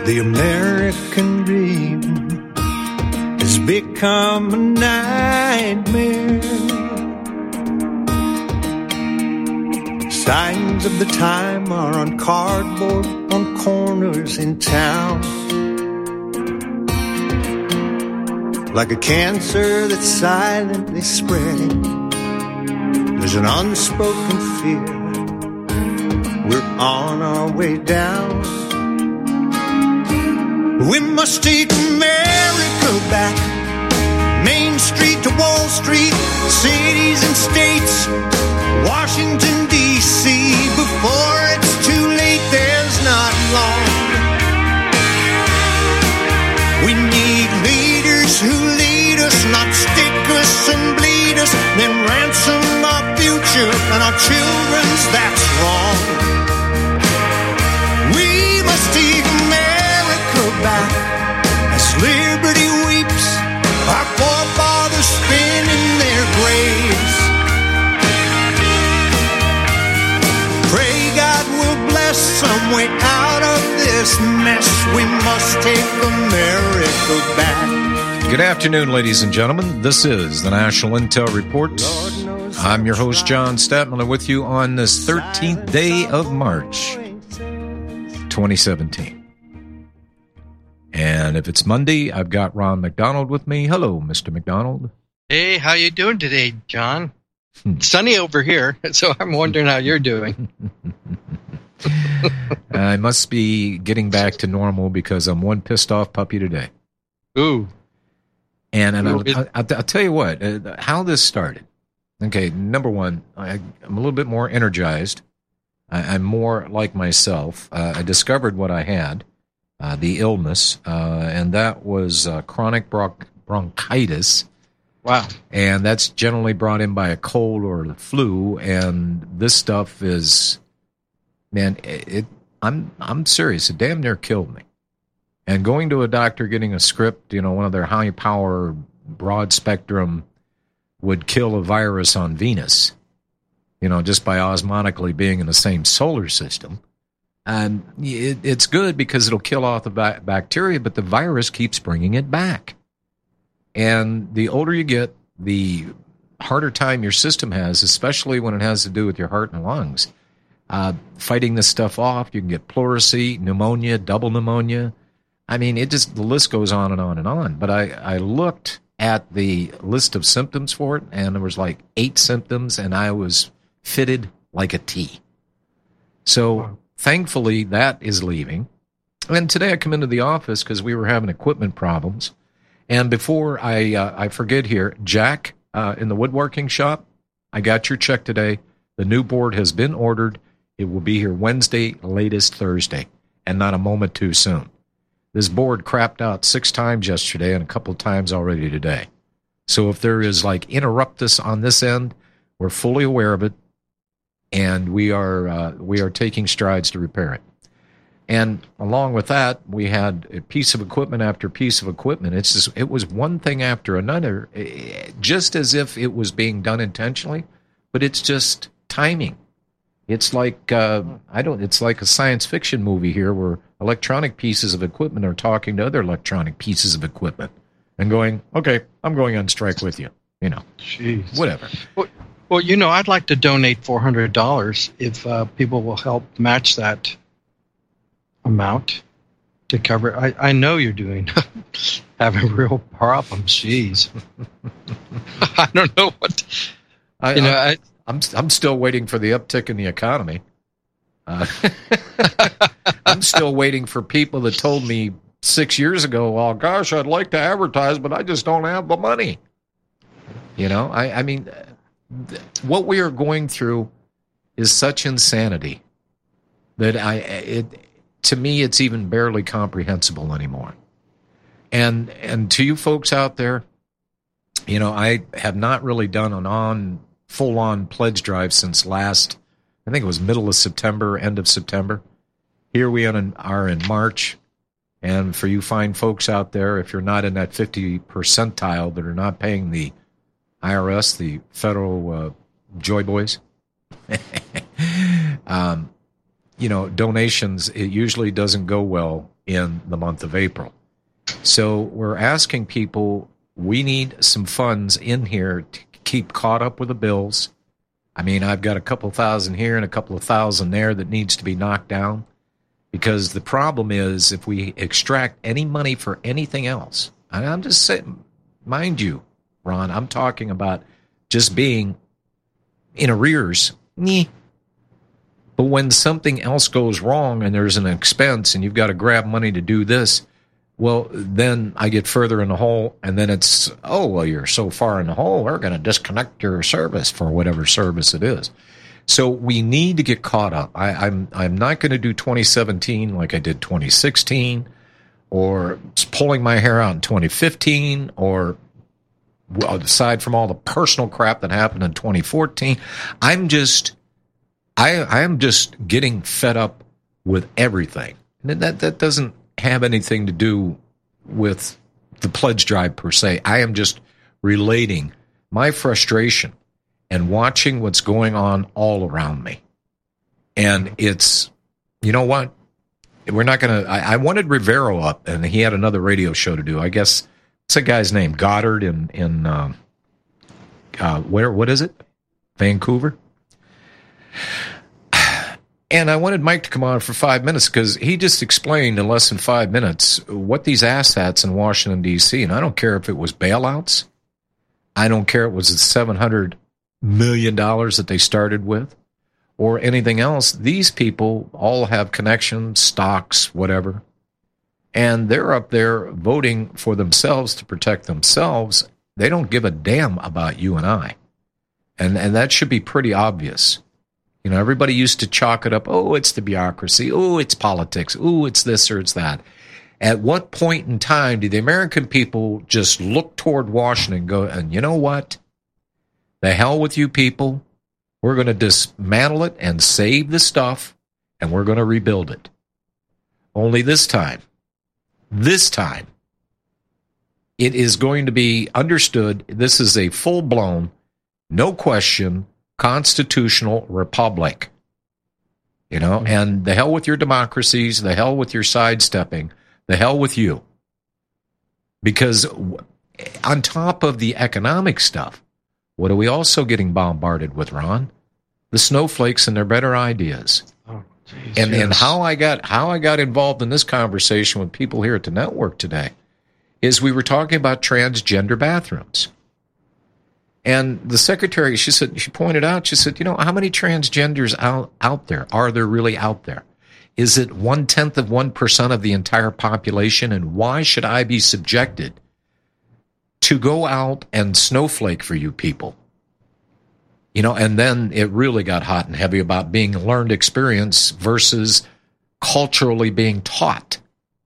The American dream has become a nightmare. Signs of the time are on cardboard on corners in town. Like a cancer that's silently spreading, there's an unspoken fear. We're on our way down. We must take America back. Main Street to Wall Street, cities and states, Washington, D.C. Before it's too late, there's not long. We need leaders who lead us, not stick us and bleed us, then ransom our future and our children's. That's wrong. We must take America back as liberty weeps, our forefathers spin in their graves. Pray God will bless some way out of this mess. We must take America back. Good afternoon, ladies and gentlemen. This is the National Intel Report. I'm your host, John Statman, with you on this 13th day of March, 2017. And if it's Monday, I've got Ron McDonald with me. Hello, Mr. McDonald. Hey, how you doing today, John? It's sunny over here, so I'm wondering how you're doing. I must be getting back to normal because I'm one pissed off puppy today. Ooh. And I'll tell you what, how this started. Okay, number one, I'm a little bit more energized. I'm more like myself. I discovered what I had, the illness, and that was chronic bronchitis. Wow. And that's generally brought in by a cold or the flu, and this stuff is, man, I'm serious. It damn near killed me. And going to a doctor, getting a script, one of their high-power, broad-spectrum would kill a virus on Venus, just by osmotically being in the same solar system. And it's good because it'll kill off the bacteria, but the virus keeps bringing it back. And the older you get, the harder time your system has, especially when it has to do with your heart and lungs. Fighting this stuff off, you can get pleurisy, pneumonia, double pneumonia. I mean, the list goes on and on and on. But I looked at the list of symptoms for it, and there was like 8 symptoms, and I was fitted like a T. So thankfully, that is leaving. And today I come into the office because we were having equipment problems. And before I forget here, Jack in the woodworking shop, I got your check today. The new board has been ordered. It will be here Wednesday, latest Thursday, and not a moment too soon. This board crapped out 6 times yesterday and a couple of times already today. So if there is interruptus on this end, we're fully aware of it, and we are taking strides to repair it. And along with that, we had a piece of equipment after piece of equipment. It was one thing after another, just as if it was being done intentionally, but it's just timing. It's like it's like a science fiction movie here where electronic pieces of equipment are talking to other electronic pieces of equipment and going, okay, I'm going on strike with you. Jeez. Whatever. Well, I'd like to donate $400 if people will help match that amount to cover. I know you're having real problems. Jeez. I don't know what. I'm still waiting for the uptick in the economy. I'm still waiting for people that told me 6 years ago, oh, gosh, I'd like to advertise, but I just don't have the money. I mean, what we are going through is such insanity that to me, it's even barely comprehensible anymore. And to you folks out there, I have not really done an full-on pledge drive since last, I think it was middle of September, end of September. Here we are in March, and for you fine folks out there, if you're not in that 50 percentile that are not paying the IRS, the federal Joy Boys, donations, it usually doesn't go well in the month of April. So we're asking people, we need some funds in here to keep caught up with the bills. I mean, I've got a couple thousand here and a couple of thousand there that needs to be knocked down, because the problem is if we extract any money for anything else, and I'm just saying, mind you, Ron, I'm talking about just being in arrears. But when something else goes wrong and there's an expense and you've got to grab money to do this, well, then I get further in the hole, and then it's, oh, well, you're so far in the hole, we're going to disconnect your service for whatever service it is. So we need to get caught up. I'm not going to do 2017 like I did 2016, or pulling my hair out in 2015, or aside from all the personal crap that happened in 2014, I am just getting fed up with everything. And that doesn't have anything to do with the pledge drive per se. I am just relating my frustration and watching what's going on all around me. And it's, you know what? We're not going to, I wanted Rivero up, and he had another radio show to do. I guess, what's that guy's name? Goddard in what is it? Vancouver? And I wanted Mike to come on for 5 minutes, because he just explained in less than 5 minutes what these assets in Washington, D.C., and I don't care if it was bailouts. I don't care if it was the $700 million that they started with or anything else. These people all have connections, stocks, whatever, and they're up there voting for themselves to protect themselves. They don't give a damn about you and I. And that should be pretty obvious. Everybody used to chalk it up. Oh, it's the bureaucracy. Oh, it's politics. Oh, it's this or it's that. At what point in time did the American people just look toward Washington and go, and you know what? The hell with you people. We're going to dismantle it and save the stuff, and we're going to rebuild it. Only this time, it is going to be understood this is a full-blown, no question, constitutional republic, and the hell with your democracies, the hell with your sidestepping, the hell with you. Because on top of the economic stuff, what are we also getting bombarded with, Ron? The snowflakes and their better ideas. Oh, geez, and how I got involved in this conversation with people here at the network today is we were talking about transgender bathrooms. And the secretary, she pointed out, how many transgenders out there? Are there really out there? Is it 0.1% of the entire population? And why should I be subjected to go out and snowflake for you people? And then it really got hot and heavy about being a learned experience versus culturally being taught.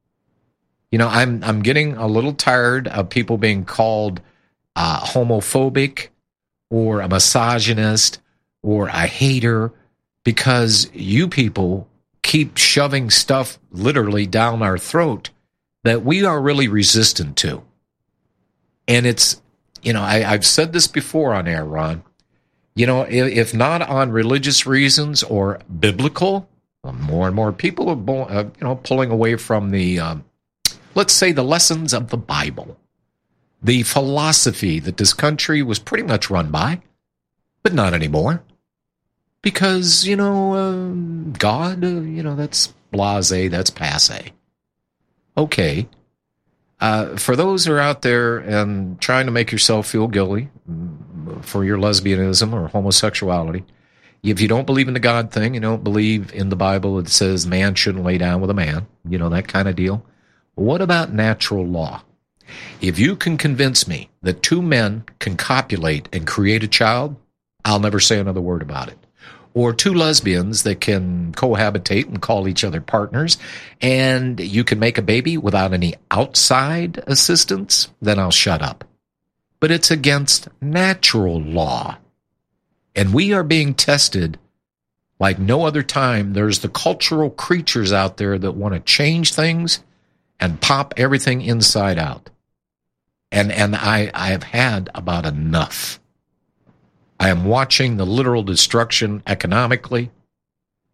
I'm getting a little tired of people being called homophobic or a misogynist or a hater, because you people keep shoving stuff literally down our throat that we are really resistant to. And it's, I've said this before on air, Ron, if not on religious reasons or biblical, more and more people are, pulling away from the, let's say, the lessons of the Bible. The philosophy that this country was pretty much run by, but not anymore. Because, God, that's blasé, that's passé. Okay. For those who are out there and trying to make yourself feel guilty for your lesbianism or homosexuality, if you don't believe in the God thing, you don't believe in the Bible that says man shouldn't lay down with a man, that kind of deal, what about natural law? If you can convince me that two men can copulate and create a child, I'll never say another word about it. Or two lesbians that can cohabitate and call each other partners, and you can make a baby without any outside assistance, then I'll shut up. But it's against natural law. And we are being tested like no other time. There's the cultural creatures out there that want to change things and pop everything inside out. And I have had about enough. I am watching the literal destruction economically,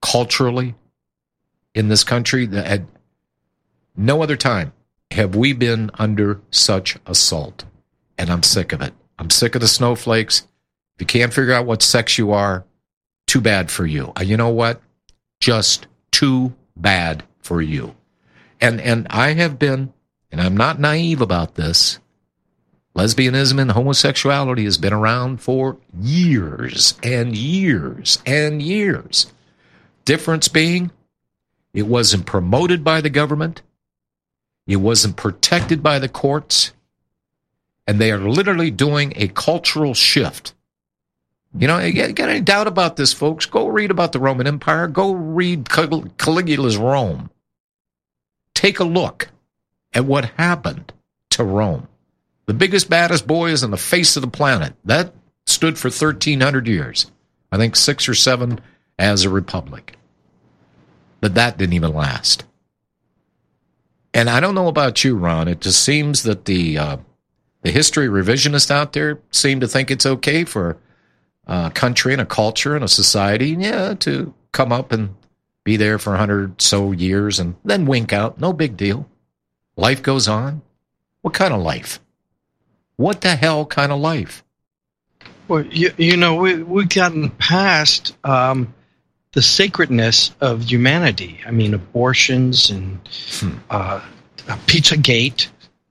culturally in this country. At no other time have we been under such assault. And I'm sick of it. I'm sick of the snowflakes. If you can't figure out what sex you are, too bad for you. You know what? Just too bad for you. And I have been, and I'm not naive about this, lesbianism and homosexuality has been around for years and years and years. Difference being, it wasn't promoted by the government. It wasn't protected by the courts. And they are literally doing a cultural shift. You know, you got any doubt about this, folks? Go read about the Roman Empire. Go read Caligula's Rome. Take a look at what happened to Rome. The biggest, baddest boys on the face of the planet. That stood for 1,300 years. I think 6 or 7 as a republic. But that didn't even last. And I don't know about you, Ron. It just seems that the history revisionists out there seem to think it's okay for a country and a culture and a society, to come up and be there for 100 so years and then wink out. No big deal. Life goes on. What kind of life? What the hell kind of life? Well, we've gotten past the sacredness of humanity. I mean, abortions and Pizzagate,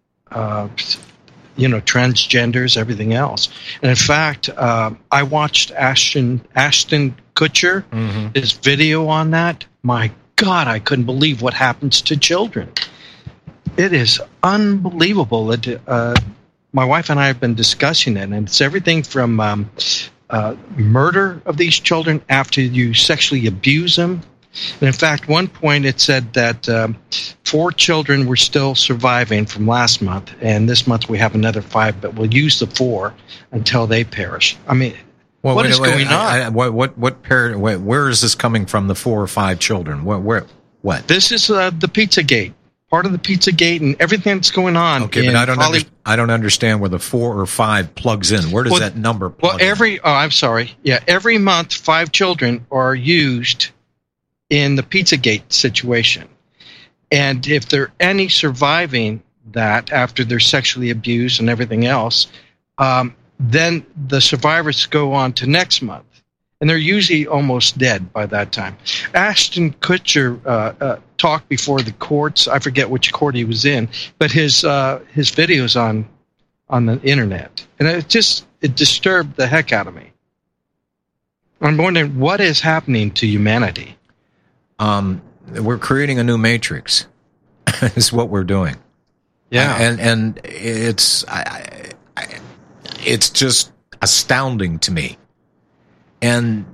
transgenders, everything else. And in fact, I watched Ashton Kutcher, his video on that. My God, I couldn't believe what happens to children. It is unbelievable. My wife and I have been discussing it, and it's everything from murder of these children after you sexually abuse them. And in fact, one point it said that 4 children were still surviving from last month, and this month we have another 5, but we'll use the 4 until they perish. I mean, what is going on? Where is this coming from? The 4 or 5 children? What? This is the Pizzagate. Part of the Pizzagate and everything that's going on. Okay, but I don't understand where the 4 or 5 plugs in. Where does that number plug in? Every month 5 children are used in the Pizzagate situation. And if there are any surviving that after they're sexually abused and everything else, then the survivors go on to next month. And they're usually almost dead by that time. Ashton Kutcher talked before the courts. I forget which court he was in, but his videos on the internet, and it disturbed the heck out of me. I'm wondering what is happening to humanity. We're creating a new matrix. Is what we're doing. Yeah, and it's just astounding to me. And,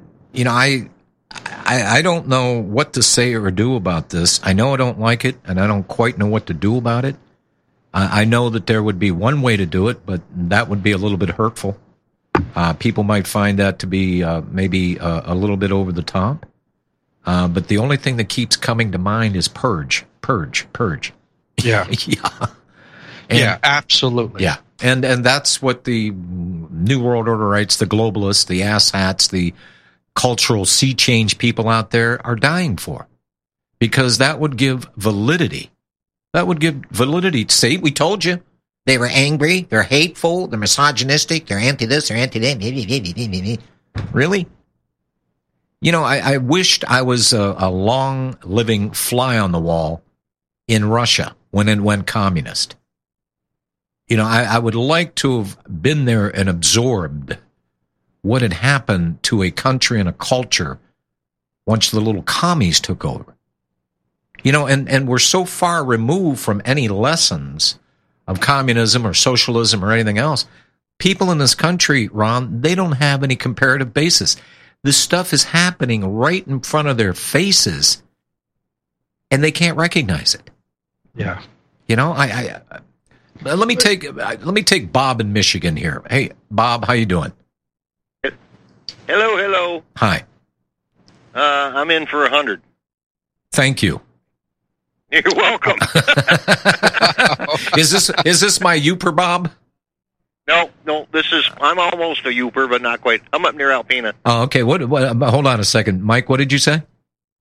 I don't know what to say or do about this. I know I don't like it, and I don't quite know what to do about it. I know that there would be one way to do it, but that would be a little bit hurtful. People might find that to be maybe a little bit over the top. But the only thing that keeps coming to mind is purge. Yeah. Yeah, absolutely. Yeah. And that's what the New World Order rights, the globalists, the asshats, the cultural sea change people out there are dying for. Because that would give validity. See, we told you. They were angry, they're hateful, they're misogynistic, they're anti-this, they're anti-that. Really? I wished I was a long-living fly on the wall in Russia when it went communist. I would like to have been there and absorbed what had happened to a country and a culture once the little commies took over. And we're so far removed from any lessons of communism or socialism or anything else. People in this country, Ron, they don't have any comparative basis. This stuff is happening right in front of their faces, and they can't recognize it. Yeah. Let me take Bob in Michigan here. Hey, Bob, how you doing? Hello. Hi. I'm in for 100. Thank you. You're welcome. Is this my Youper, Bob? No. I'm almost a Youper, but not quite. I'm up near Alpena. Oh, okay. What? Hold on a second, Mike. What did you say?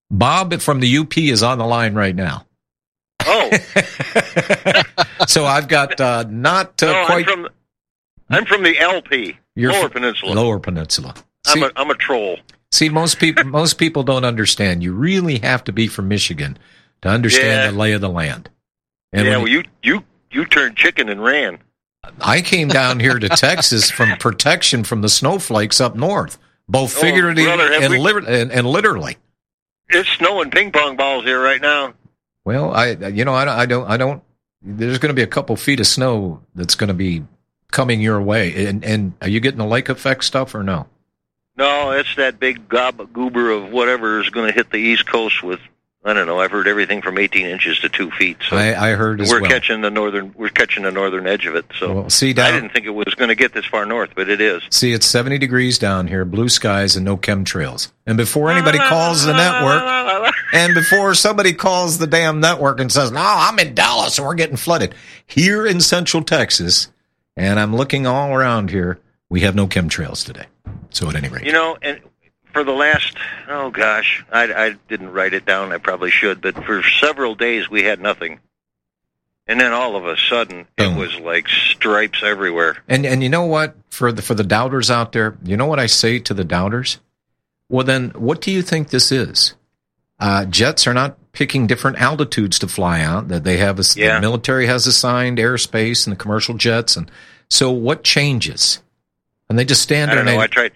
Bob from the UP is on the line right now. Oh, So I've got not no, quite I'm from the LP, You're Lower from Peninsula. Lower Peninsula. See, I'm a troll. see, most people don't understand. You really have to be from Michigan to understand the lay of the land. And Yeah, when well, you turned chicken and ran. I came down here to Texas from protection from the snowflakes up north, both figuratively brother, have and literally. It's snowing ping pong balls here right now. Well, I don't. There's going to be a couple feet of snow that's going to be coming your way. And are you getting the lake effect stuff or no? No, it's that big goober of whatever is going to hit the East Coast with. I don't know. I've heard everything from 18 inches to 2 feet. So I heard as we're well. catching the northern edge of it. So Well, see, I down, didn't think it was going to get this far north, but it is. see, it's 70 degrees down here, blue skies, and no chemtrails. And before anybody calls the network, and before somebody calls the damn network and says, "No, I'm in Dallas and we're getting flooded," here in Central Texas, and I'm looking all around here, we have no chemtrails today. So at any rate, You know, and for the last, oh gosh, I didn't write it down. I probably should, but for several days we had nothing. And then all of a sudden, Boom. it was like stripes everywhere. and you know what? For the doubters out there, you know what I say to the doubters? Well, then, what do you think this is? Jets are not picking different altitudes to fly out. That they have, the military has assigned airspace and the commercial jets, and so what changes? And they just stand I there don't know. I and tried.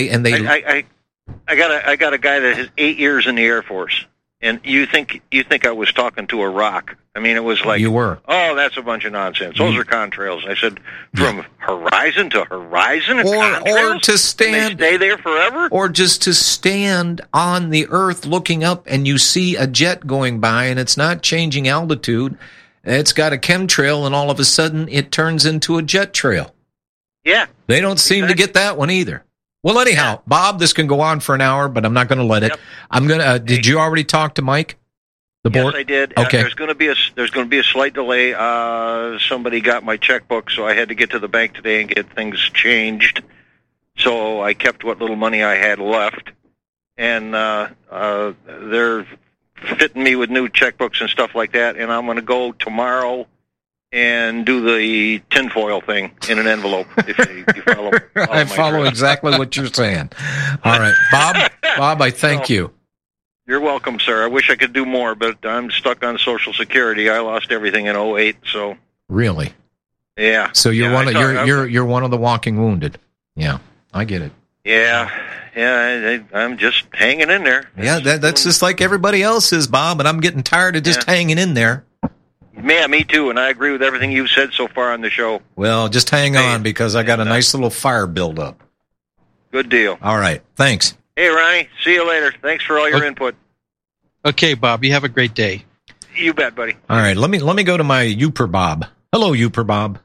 I got a guy that has 8 years in the Air Force, and you think I was talking to a rock? I mean, it was like, you were. oh, that's a bunch of nonsense. Those are contrails. I said, from horizon to horizon, Or contrails? to And stand, they stay there forever. or just to stand on the earth looking up and you see a jet going by and it's not changing altitude. It's got a chemtrail and all of a sudden it turns into a jet trail. Yeah. They don't seem to get that one either. Well, anyhow, Bob, this can go on for an hour, but I'm not going to let it. Yep. I'm going to, did you already talk to Mike? The board? Yes, I did. Okay. There's going to be a slight delay. Somebody got my checkbook, so I had to get to the bank today and get things changed. So I kept what little money I had left, and they're fitting me with new checkbooks and stuff like that. And I'm going to go tomorrow and do the tinfoil thing in an envelope. If you follow I my follow drift. exactly what you're saying. All right, Bob, I thank you. You're welcome, sir. I wish I could do more, but I'm stuck on Social Security. I lost everything in 2008, so Really? yeah. So you're Yeah, you're one of the walking wounded. Yeah, I get it. Yeah, I'm just hanging in there. Yeah, that's just like everybody else is, Bob, and I'm getting tired of just hanging in there. Yeah, me too, and I agree with everything you've said so far on the show. Well, just hang on because I got a nice little fire build up. Good deal. All right, thanks. Hey, Ronnie, see you later. Thanks for all your input. Okay, Bob, you have a great day. You bet, buddy. All right, let me go to my Uper Bob. Hello, Uper Bob.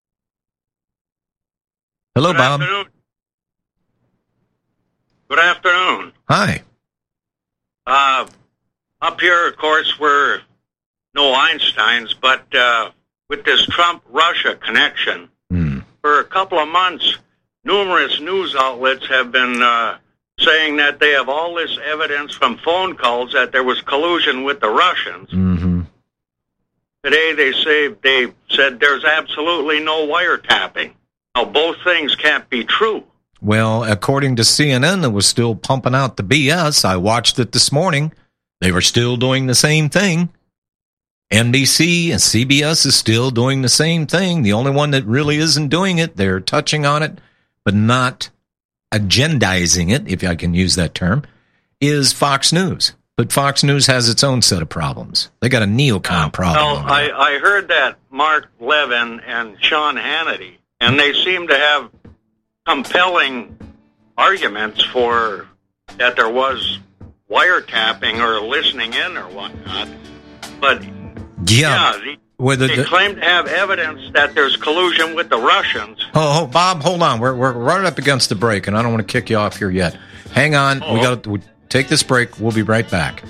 Hello, Bob. Afternoon. Good afternoon. Hi. Up here, of course, we're no Einsteins, but with this Trump-Russia connection, for a couple of months, numerous news outlets have been saying that they have all this evidence from phone calls that there was collusion with the Russians. Mm-hmm. Today they said there's absolutely no wiretapping. Now, both things can't be true. Well, according to CNN, that was still pumping out the BS. I watched it this morning. They were still doing the same thing. NBC and CBS is still doing the same thing. The only one that really isn't doing it, they're touching on it, but not agendizing it, if I can use that term, is Fox News. But Fox News has its own set of problems. They got a neocon problem. Well, I heard that Mark Levin and Sean Hannity, and they seem to have compelling arguments for that there was wiretapping or listening in or whatnot. But they claim to have evidence that there's collusion with the Russians. Oh, Bob, hold on. We're running up against the break, and I don't want to kick you off here yet. Hang on. We got to take this break. We'll be right back.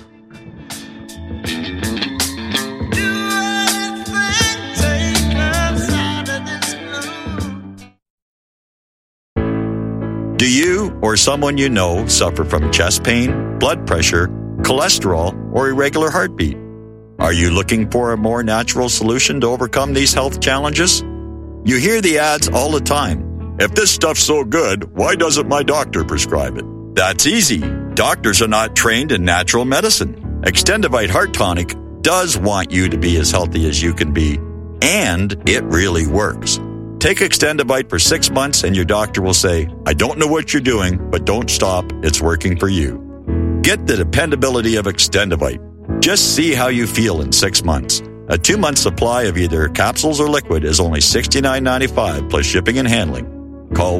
Do you or someone you know suffer from chest pain, blood pressure, cholesterol, or irregular heartbeat? Are you looking for a more natural solution to overcome these health challenges? You hear the ads all the time. If this stuff's so good, why doesn't my doctor prescribe it? That's easy. Doctors are not trained in natural medicine. Extendivite Heart Tonic does want you to be as healthy as you can be, and it really works. Take Extendivite for 6 months and your doctor will say, I don't know what you're doing, but don't stop. It's working for you. Get the dependability of Extendivite. Just see how you feel in 6 months. A 2-month supply of either capsules or liquid is only $69.95 plus shipping and handling. Call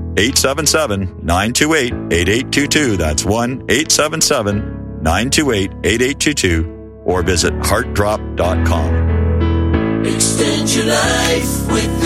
1-877-928-8822. That's 1-877-928-8822 or visit heartdrop.com. Extend your life with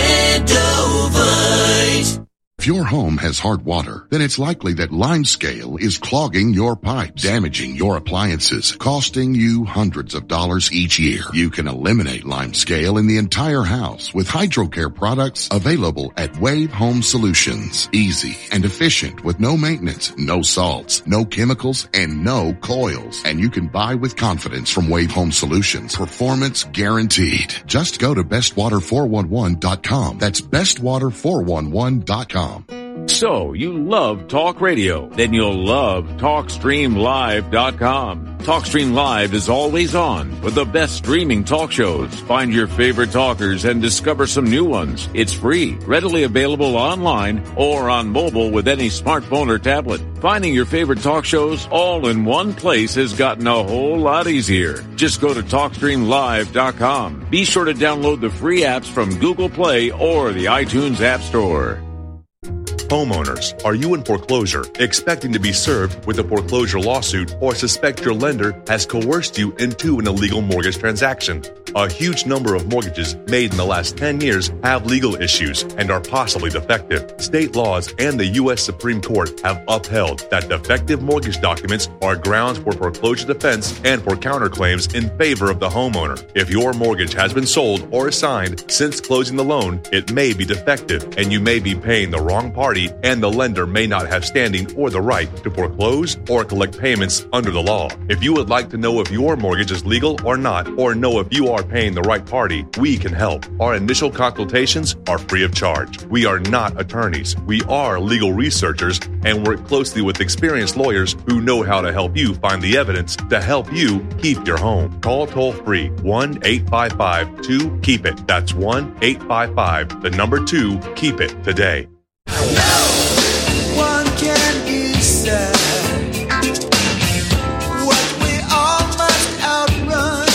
Extendovite. If your home has hard water, then it's likely that limescale is clogging your pipes, damaging your appliances, costing you hundreds of dollars each year. You can eliminate limescale in the entire house with HydroCare products available at Wave Home Solutions. Easy and efficient with no maintenance, no salts, no chemicals, and no coils. And you can buy with confidence from Wave Home Solutions. Performance guaranteed. Just go to bestwater411.com. That's bestwater411.com. So, you love talk radio? Then you'll love TalkStreamLive.com. TalkStream Live is always on with the best streaming talk shows. Find your favorite talkers and discover some new ones. It's free, readily available online or on mobile with any smartphone or tablet. Finding your favorite talk shows all in one place has gotten a whole lot easier. Just go to TalkStreamLive.com. Be sure to download the free apps from Google Play or the iTunes App Store. Homeowners, are you in foreclosure, expecting to be served with a foreclosure lawsuit, or suspect your lender has coerced you into an illegal mortgage transaction? A huge number of mortgages made in the last 10 years have legal issues and are possibly defective. State laws and the U.S. Supreme Court have upheld that defective mortgage documents are grounds for foreclosure defense and for counterclaims in favor of the homeowner. If your mortgage has been sold or assigned since closing the loan, it may be defective and you may be paying the wrong party, and the lender may not have standing or the right to foreclose or collect payments under the law. If you would like to know if your mortgage is legal or not, or know if you are paying the right party, we can help. Our initial consultations are free of charge. We are not attorneys. We are legal researchers and work closely with experienced lawyers who know how to help you find the evidence to help you keep your home. Call toll-free 1-855-2-KEEP-IT. That's 1-855-2-KEEP-IT today. One can decide what we all must outrun.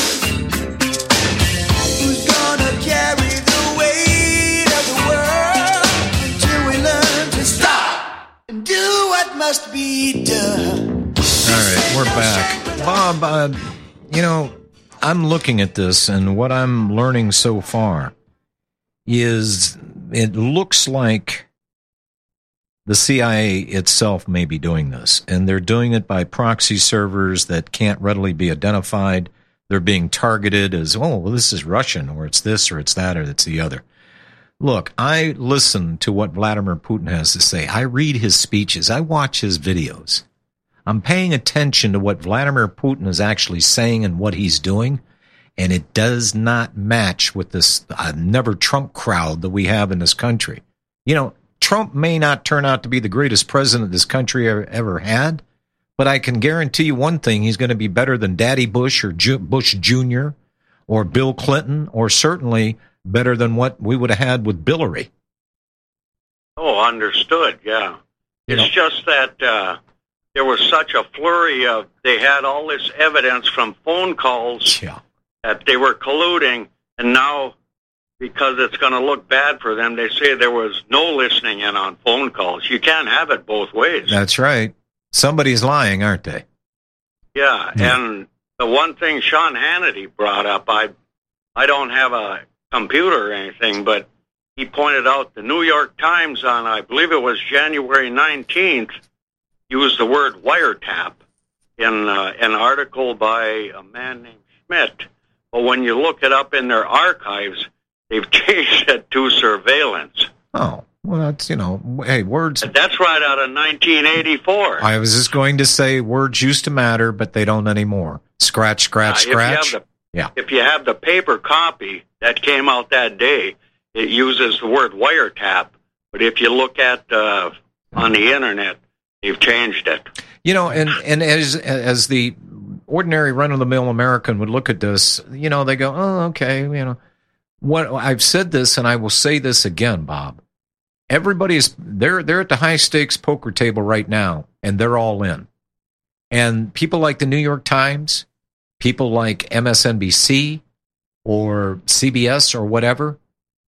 Who's gonna carry the weight of the world until we learn to stop and do what must be done? All right, we're back. Bob, I'm looking at this, and what I'm learning so far is it looks like the CIA itself may be doing this, and they're doing it by proxy servers that can't readily be identified. They're being targeted as, oh, well, this is Russian, or it's this, or it's that, or it's the other. Look, I listen to what Vladimir Putin has to say. I read his speeches. I watch his videos. I'm paying attention to what Vladimir Putin is actually saying and what he's doing, and it does not match with this never Trump crowd that we have in this country. Trump may not turn out to be the greatest president this country ever had, but I can guarantee you one thing: he's going to be better than Daddy Bush or Bush Jr. or Bill Clinton, or certainly better than what we would have had with Hillary. Oh, understood, yeah. It's just that there was such a flurry of, they had all this evidence from phone calls that they were colluding, and now, because it's going to look bad for them, they say there was no listening in on phone calls. You can't have it both ways. That's right. Somebody's lying, aren't they? Yeah, and the one thing Sean Hannity brought up, I don't have a computer or anything, but he pointed out the New York Times on, I believe it was January 19th, used the word wiretap in an article by a man named Schmidt. But when you look it up in their archives, they've changed it to surveillance. Oh, Well, that's, hey, words. That's right out of 1984. I was just going to say words used to matter, but they don't anymore. Scratch, scratch. If you have the paper copy that came out that day, it uses the word wiretap. But if you look at on the internet, they've changed it. And as the ordinary run-of-the-mill American would look at this, they go, oh, okay, what I've said this, and I will say this again, Bob. They're at the high-stakes poker table right now, and they're all in. And people like the New York Times, people like MSNBC or CBS or whatever,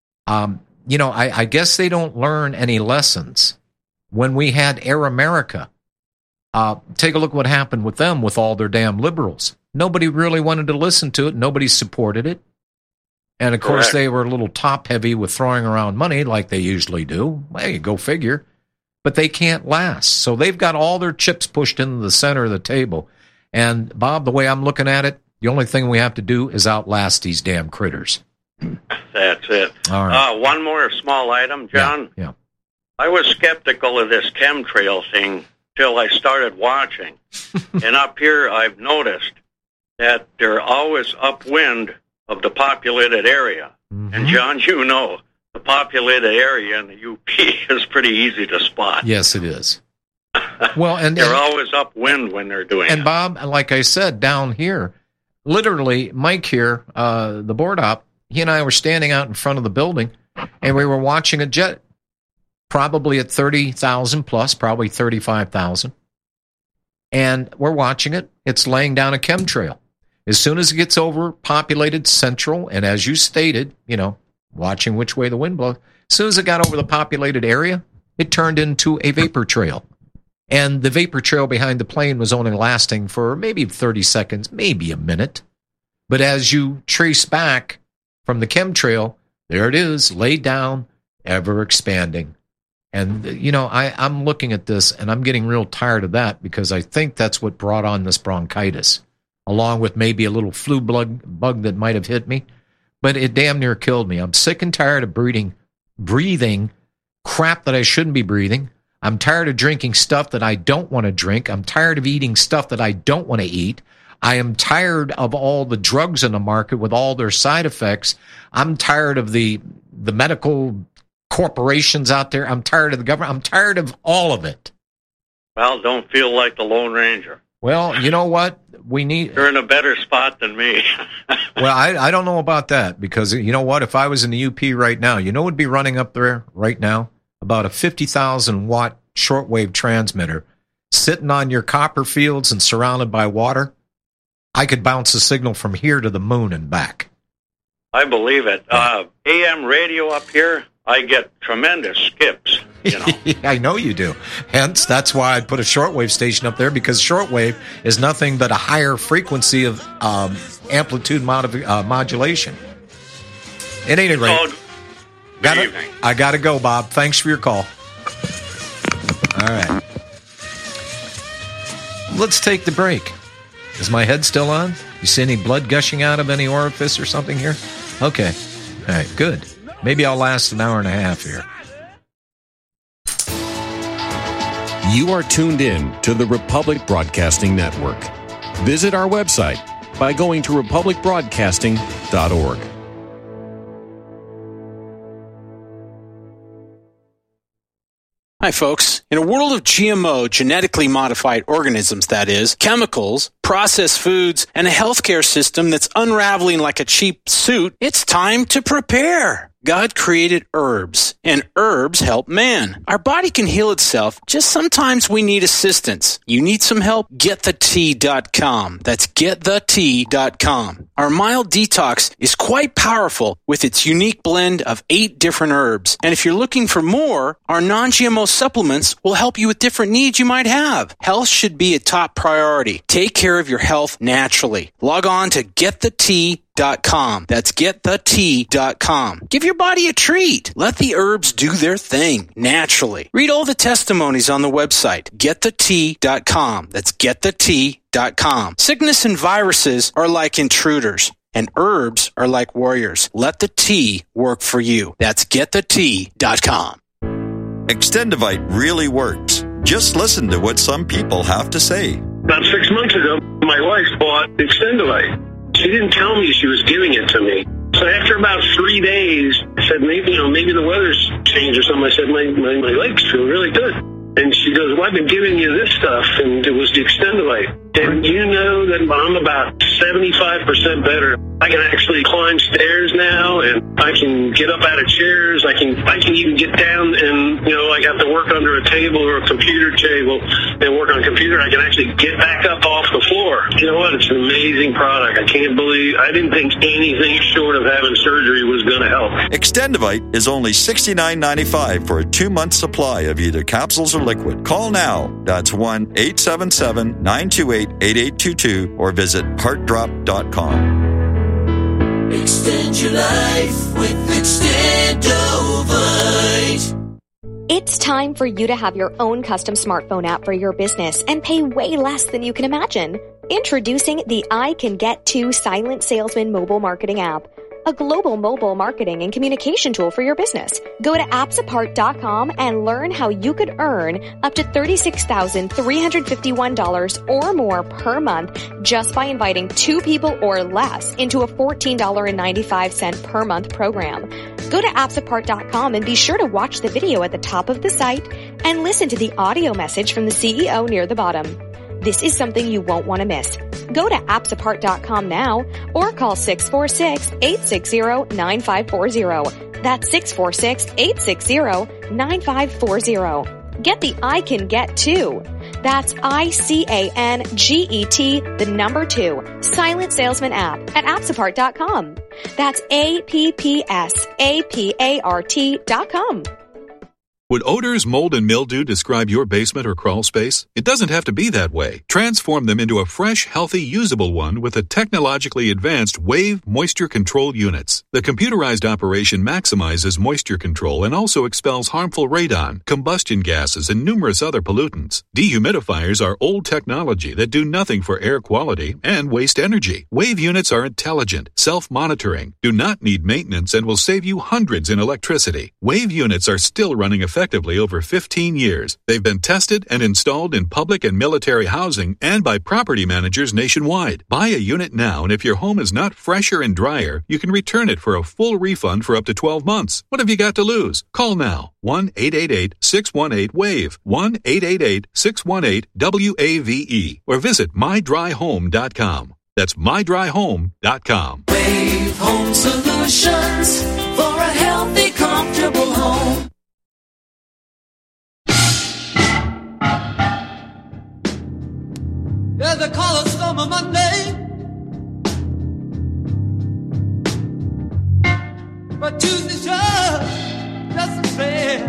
I guess they don't learn any lessons. When we had Air America, take a look what happened with them with all their damn liberals. Nobody really wanted to listen to it. Nobody supported it. And, of course, they were a little top-heavy with throwing around money like they usually do. Hey, go figure. But they can't last. So they've got all their chips pushed into the center of the table. And, Bob, the way I'm looking at it, the only thing we have to do is outlast these damn critters. That's it. All right. One more small item, John. Yeah. I was skeptical of this chemtrail thing till I started watching. And up here, I've noticed that they're always upwind of the populated area. Mm-hmm. And, John, the populated area in the UP is pretty easy to spot. Yes, it is. Well, and they're always upwind when they're doing it. And, Bob, like I said, down here, literally, Mike here, the board op, he and I were standing out in front of the building, and we were watching a jet, probably at 30,000 plus, probably 35,000. And we're watching it. It's laying down a chemtrail. As soon as it gets over populated central, and as you stated, watching which way the wind blows, as soon as it got over the populated area, it turned into a vapor trail. And the vapor trail behind the plane was only lasting for maybe 30 seconds, maybe a minute. But as you trace back from the chemtrail, there it is, laid down, ever expanding. And, I'm looking at this, and I'm getting real tired of that because I think that's what brought on this bronchitis, along with maybe a little flu bug that might have hit me. But it damn near killed me. I'm sick and tired of breathing crap that I shouldn't be breathing. I'm tired of drinking stuff that I don't want to drink. I'm tired of eating stuff that I don't want to eat. I am tired of all the drugs in the market with all their side effects. I'm tired of the medical corporations out there. I'm tired of the government. I'm tired of all of it. Well, don't feel like the Lone Ranger. Well, you know what? You're in a better spot than me. Well, I don't know about that because, you know what? If I was in the UP right now, what would be running up there right now? About a 50,000 watt shortwave transmitter sitting on your copper fields and surrounded by water. I could bounce a signal from here to the moon and back. I believe it. AM radio up here, I get tremendous skips. I know you do. Hence, that's why I put a shortwave station up there, because shortwave is nothing but a higher frequency of amplitude modulation. At any rate, I got to go, Bob. Thanks for your call. All right. Let's take the break. Is my head still on? You see any blood gushing out of any orifice or something here? Okay. All right, good. Maybe I'll last an hour and a half here. You are tuned in to the Republic Broadcasting Network. Visit our website by going to republicbroadcasting.org. Hi, folks. In a world of GMO, genetically modified organisms, that is, chemicals, processed foods, and a healthcare system that's unraveling like a cheap suit, it's time to prepare. God created herbs, and herbs help man. Our body can heal itself, just sometimes we need assistance. You need some help? GetTheTea.com. That's GetTheTea.com. Our mild detox is quite powerful with its unique blend of 8 different herbs. And if you're looking for more, our non-GMO supplements will help you with different needs you might have. Health should be a top priority. Take care of your health naturally. Log on to GetTheTea.com. That's GetTheTea.com. Give your body a treat. Let the herbs do their thing naturally. Read all the testimonies on the website, GetTheTea.com. That's GetTheTea.com. Sickness and viruses are like intruders, and herbs are like warriors. Let the tea work for you. That's GetTheTea.com. Extendivite really works. Just listen to what some people have to say. About 6 months ago, my wife bought Extendivite. She didn't tell me she was giving it to me. So after about 3 days, I said, maybe the weather's changed or something. I said, my legs feel really good. And she goes, well, I've been giving you this stuff, and it was the Extendivite. And you know that I'm about 75% better. I can actually climb stairs now, and I can get up out of chairs. I can even get down and, I have to work under a table or a computer table and work on a computer. I can actually get back up off the floor. You know what? It's an amazing product. I didn't think anything short of having surgery was going to help. Extendivite is only $69.95 for a 2-month supply of either capsules or liquid. Call now. That's 1-877-928-8822 or visit heartdrop.com. Extend your life with Extendovite. It's time for you to have your own custom smartphone app for your business and pay way less than you can imagine. Introducing the I Can Get To Silent Salesman mobile marketing app, a global mobile marketing and communication tool for your business. Go to appsapart.com and learn how you could earn up to $36,351 or more per month just by inviting 2 people or less into a $14.95 per month program. Go to appsapart.com and be sure to watch the video at the top of the site and listen to the audio message from the CEO near the bottom. This is something you won't want to miss. Go to appsapart.com now or call 646-860-9540. That's 646-860-9540. Get the I Can Get To. That's ICANGET 2. Silent Salesman app at appsapart.com. That's APPSAPART.com. Would odors, mold, and mildew describe your basement or crawl space? It doesn't have to be that way. Transform them into a fresh, healthy, usable one with the technologically advanced Wave Moisture Control Units. The computerized operation maximizes moisture control and also expels harmful radon, combustion gases, and numerous other pollutants. Dehumidifiers are old technology that do nothing for air quality and waste energy. Wave units are intelligent, self-monitoring, do not need maintenance, and will save you hundreds in electricity. Wave units are still running effectively over 15 years. They've been tested and installed in public and military housing and by property managers nationwide. Buy a unit now, and if your home is not fresher and drier, you can return it for a full refund for up to 12 months. What have you got to lose? Call now. 1-888-618-WAVE. 1-888-618-WAVE. Or visit mydryhome.com. That's mydryhome.com. Wave Home Solutions for a healthy, comfortable home. Yeah, they call us Summer Monday, but Tuesday sure doesn't fair.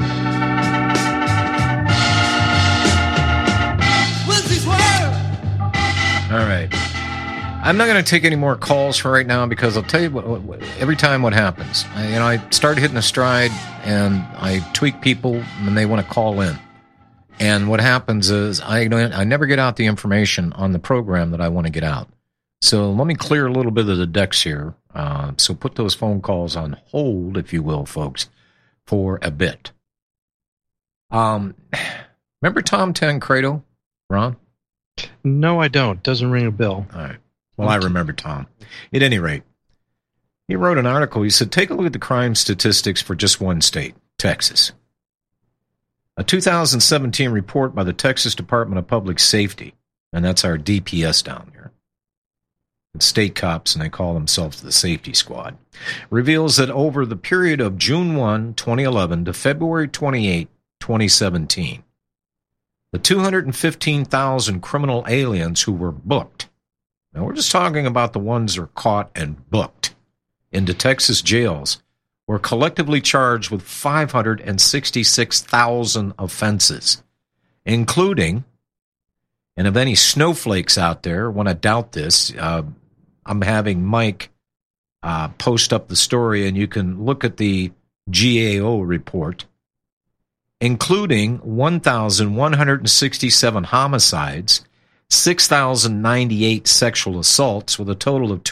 Wednesday's work. All right. I'm not going to take any more calls for right now because I'll tell you what every time what happens. I start hitting a stride and I tweak people when they want to call in. And what happens is I never get out the information on the program that I want to get out. So let me clear a little bit of the decks here. So put those phone calls on hold, if you will, folks, for a bit. Remember Tom Tancredo, Ron? No, I don't. Doesn't ring a bell. All right. Well, I remember Tom. At any rate, he wrote an article. He said, take a look at the crime statistics for just one state, Texas. A 2017 report by the Texas Department of Public Safety, and that's our DPS down here. It's state cops, and they call themselves the Safety Squad, reveals that over the period of June 1, 2011 to February 28, 2017, the 215,000 criminal aliens who were booked, now we're just talking about the ones that are caught and booked into Texas jails, were collectively charged with 566,000 offenses, including, and if any snowflakes out there want to doubt this, I'm having Mike post up the story, and you can look at the GAO report, including 1,167 homicides, 6,098 sexual assaults, with a total of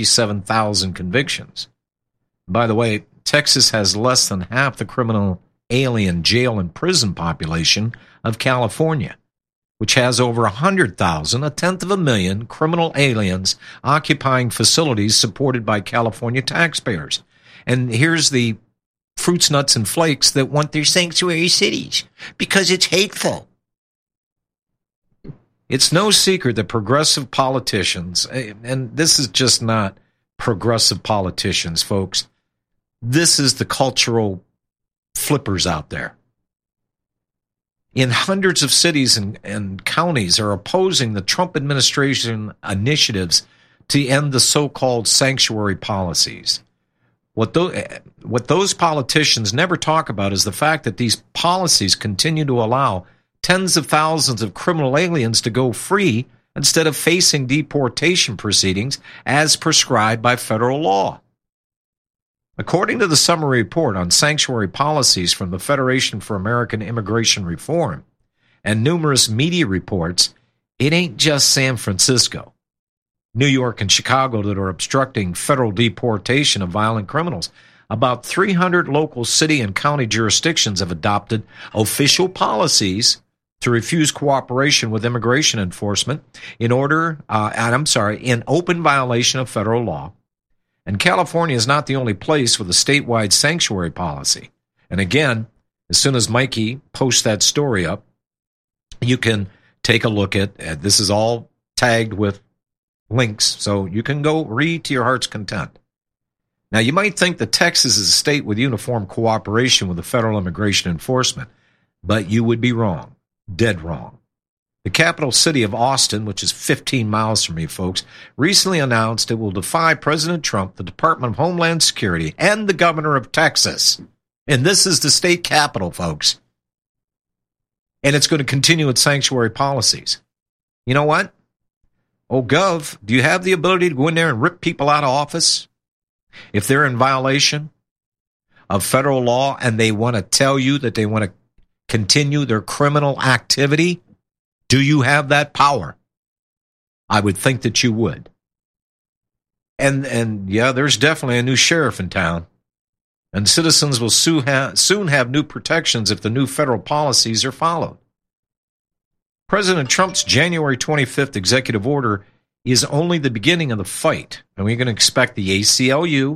257,000 convictions. By the way, Texas has less than half the criminal alien jail and prison population of California, which has over 100,000, a tenth of a million, criminal aliens occupying facilities supported by California taxpayers. And here's the fruits, nuts, and flakes that want their sanctuary cities because it's hateful. It's no secret that progressive politicians, and this is just not progressive politicians, folks, this is the cultural flippers out there. In hundreds of cities and counties are opposing the Trump administration initiatives to end the so-called sanctuary policies. What those politicians never talk about is the fact that these policies continue to allow tens of thousands of criminal aliens to go free instead of facing deportation proceedings as prescribed by federal law. According to the summary report on sanctuary policies from the Federation for American Immigration Reform and numerous media reports, it ain't just San Francisco, New York, and Chicago that are obstructing federal deportation of violent criminals. About 300 local city and county jurisdictions have adopted official policies to refuse cooperation with immigration enforcement in open violation of federal law. And California is not the only place with a statewide sanctuary policy. And again, as soon as Mikey posts that story up, you can take a look at this is all tagged with links, so you can go read to your heart's content. Now, you might think that Texas is a state with uniform cooperation with the federal immigration enforcement, but you would be wrong, dead wrong. The capital city of Austin, which is 15 miles from me, folks, recently announced it will defy President Trump, the Department of Homeland Security, and the governor of Texas. And this is the state capital, folks. And it's going to continue its sanctuary policies. You know what? Oh, Gov, do you have the ability to go in there and rip people out of office if they're in violation of federal law and they want to tell you that they want to continue their criminal activity? Do you have that power? I would think that you would. And yeah, there's definitely a new sheriff in town. And citizens will soon have new protections if the new federal policies are followed. President Trump's January 25th executive order is only the beginning of the fight. And we're going to expect the ACLU,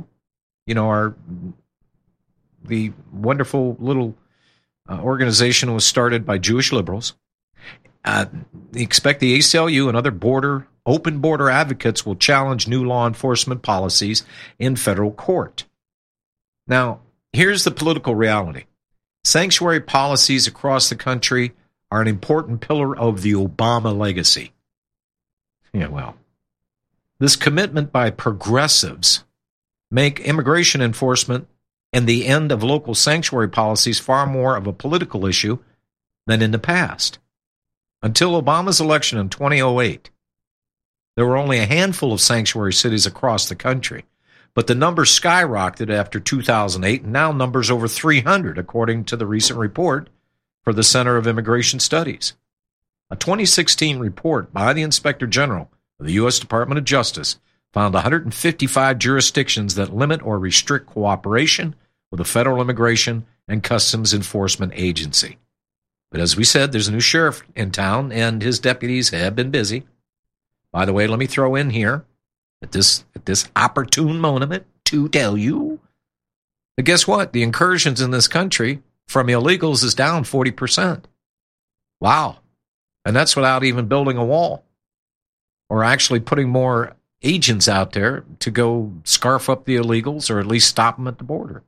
the wonderful little organization was started by Jewish liberals. Expect the ACLU and other open border advocates will challenge new law enforcement policies in federal court. Now, here's the political reality. Sanctuary policies across the country are an important pillar of the Obama legacy. Yeah, well, this commitment by progressives make immigration enforcement and the end of local sanctuary policies far more of a political issue than in the past. Until Obama's election in 2008, there were only a handful of sanctuary cities across the country, but the numbers skyrocketed after 2008 and now numbers over 300, according to the recent report for the Center of Immigration Studies. A 2016 report by the Inspector General of the U.S. Department of Justice found 155 jurisdictions that limit or restrict cooperation with the Federal Immigration and Customs Enforcement Agency. But as we said, there's a new sheriff in town, and his deputies have been busy. By the way, let me throw in here at this opportune moment to tell you that guess what? The incursions in this country from illegals is down 40%. Wow. And that's without even building a wall or actually putting more agents out there to go scarf up the illegals or at least stop them at the border.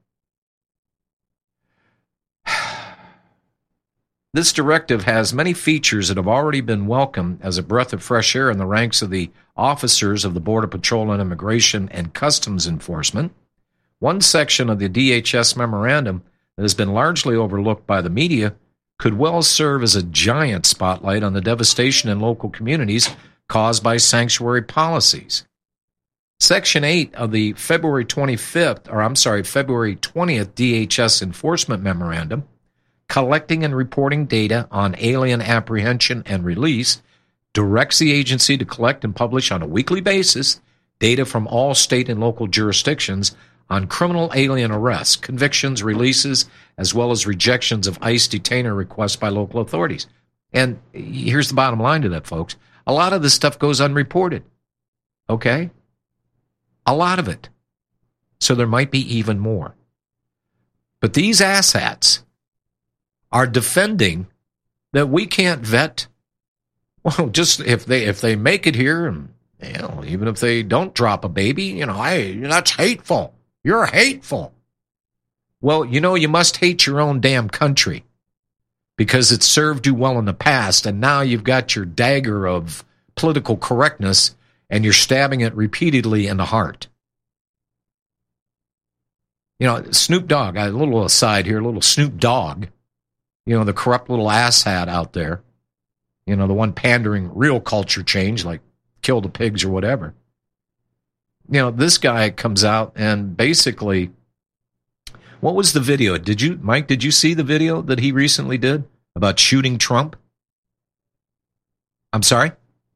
This directive has many features that have already been welcomed as a breath of fresh air in the ranks of the officers of the Border Patrol and Immigration and Customs Enforcement. One section of the DHS memorandum that has been largely overlooked by the media could well serve as a giant spotlight on the devastation in local communities caused by sanctuary policies. Section 8 of the February 20th DHS Enforcement Memorandum, collecting and reporting data on alien apprehension and release, directs the agency to collect and publish on a weekly basis data from all state and local jurisdictions on criminal alien arrests, convictions, releases, as well as rejections of ICE detainer requests by local authorities. And here's the bottom line to that, folks. A lot of this stuff goes unreported. Okay? A lot of it. So there might be even more. But these asshats are defending that we can't vet. Well, just if they make it here, and even if they don't drop a baby, hey, that's hateful. You're hateful. Well, you must hate your own damn country because it served you well in the past, and now you've got your dagger of political correctness, and you're stabbing it repeatedly in the heart. Snoop Dogg, a little aside here, a little Snoop Dogg, the corrupt little asshat out there, the one pandering real culture change, like kill the pigs or whatever. This guy comes out and basically, what was the video? Mike, did you see the video that he recently did about shooting Trump? I'm sorry?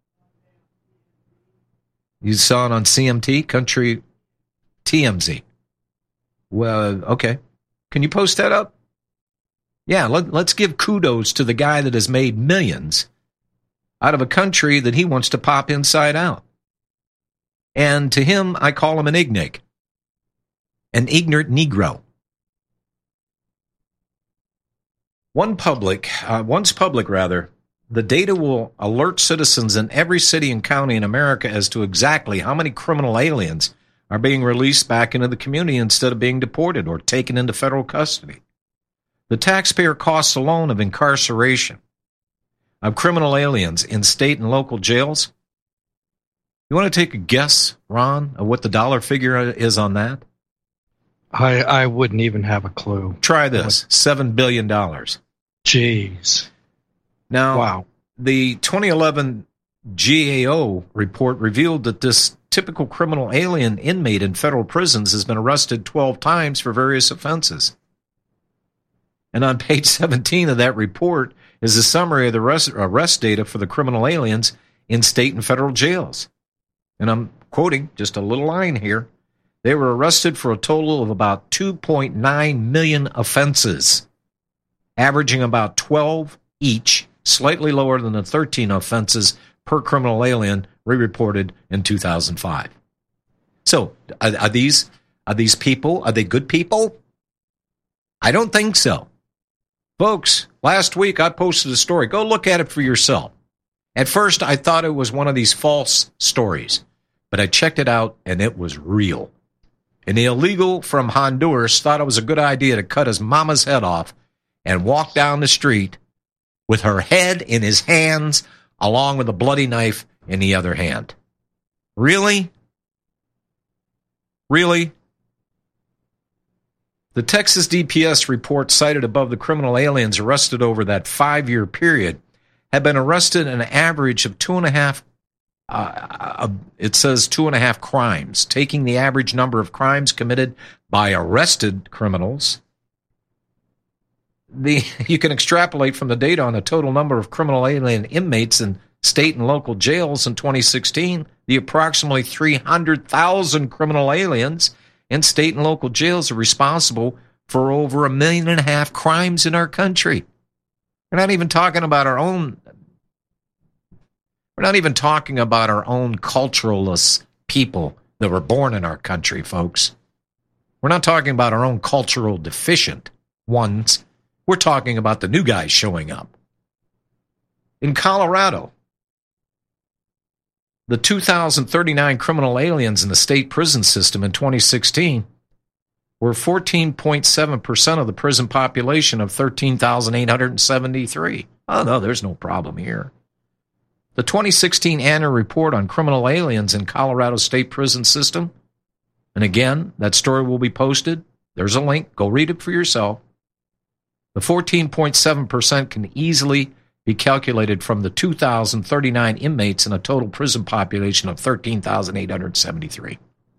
You saw it on CMT, Country TMZ. Well, okay. Can you post that up? Yeah, let's give kudos to the guy that has made millions out of a country that he wants to pop inside out. And to him, I call him an ignig, an ignorant Negro. Once public, the data will alert citizens in every city and county in America as to exactly how many criminal aliens are being released back into the community instead of being deported or taken into federal custody. The taxpayer costs alone of incarceration of criminal aliens in state and local jails. You want to take a guess, Ron, of what the dollar figure is on that? I wouldn't even have a clue. Try this, $7 billion. Jeez. Now, wow. The 2011 GAO report revealed that this typical criminal alien inmate in federal prisons has been arrested 12 times for various offenses. And on page 17 of that report is a summary of the arrest data for the criminal aliens in state and federal jails. And I'm quoting just a little line here. They were arrested for a total of about 2.9 million offenses, averaging about 12 each, slightly lower than the 13 offenses per criminal alien re-reported in 2005. So, are these people, are they good people? I don't think so. Folks, last week I posted a story. Go look at it for yourself. At first, I thought it was one of these false stories, but I checked it out, and it was real. An illegal from Honduras thought it was a good idea to cut his mama's head off and walk down the street with her head in his hands, along with a bloody knife in the other hand. Really? Really? The Texas DPS report cited above the criminal aliens arrested over that 5-year period have been arrested an average of 2.5 crimes, taking the average number of crimes committed by arrested criminals. You can extrapolate from the data on the total number of criminal alien inmates in state and local jails in 2016, the approximately 300,000 criminal aliens in state and local jails are responsible for over 1.5 million crimes in our country. We're not even talking about our own culturalist people that were born in our country, folks. We're not talking about our own cultural deficient ones. We're talking about the new guys showing up. In Colorado, the 2,039 criminal aliens in the state prison system in 2016 were 14.7% of the prison population of 13,873. Oh, no, there's no problem here. The 2016 annual report on criminal aliens in Colorado state prison system, and again, that story will be posted. There's a link. Go read it for yourself. The 14.7% can easily be calculated from the 2,039 inmates in a total prison population of 13,873.